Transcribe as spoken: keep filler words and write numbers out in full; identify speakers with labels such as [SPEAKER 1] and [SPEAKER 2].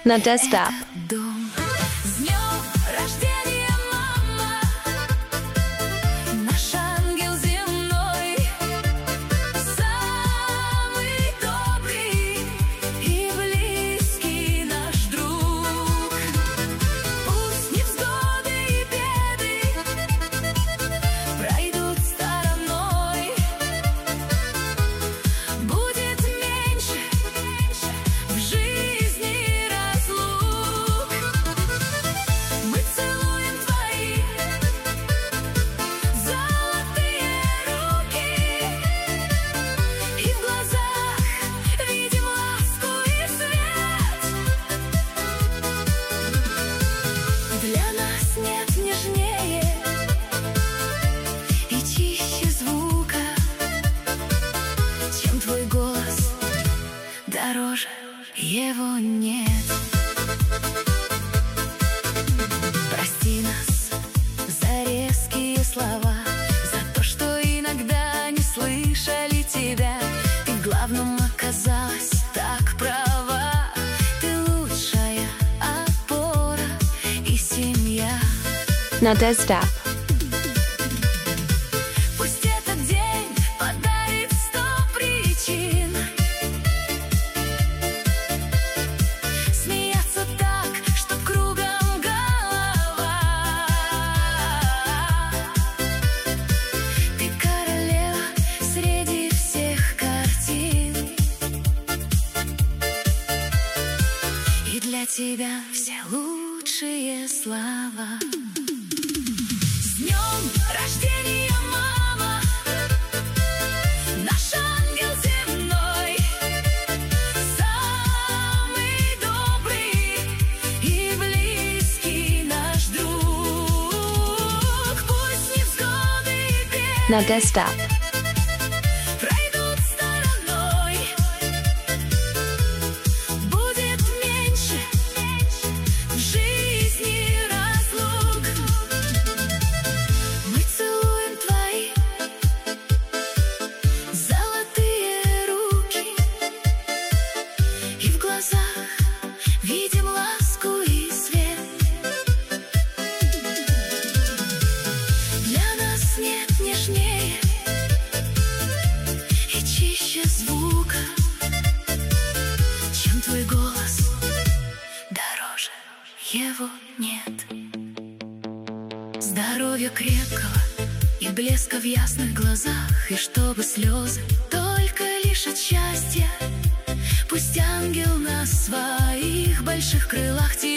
[SPEAKER 1] на десктоп.
[SPEAKER 2] Дороже его нет. Прости нас за резкие слова, за то, что иногда не слышали тебя. Ты в главном оказалась так права. Ты лучшая опора и семья
[SPEAKER 1] на десктоп.
[SPEAKER 2] Пусть этот день подарит сто причин смеяться так, что кругом голова. Ты королева среди всех картин, и для тебя все лучшие слова. С днем рождения, мама, наш ангел земной, самый добрый и близкий наш друг. Пусть невзгоды и беды
[SPEAKER 1] на десктоп.
[SPEAKER 2] пройдут стороной, будет меньше в жизни разлук. Мы целуем твои золотые руки, и в глазах видим ласку и свет. Для нас нет нежнее и чище звука, чем твой голос. Дороже его нет. Здоровья крепкого и блеска в ясных глазах, и чтобы слезы только лишь от счастья. Пусть ангел на своих больших крылах тебя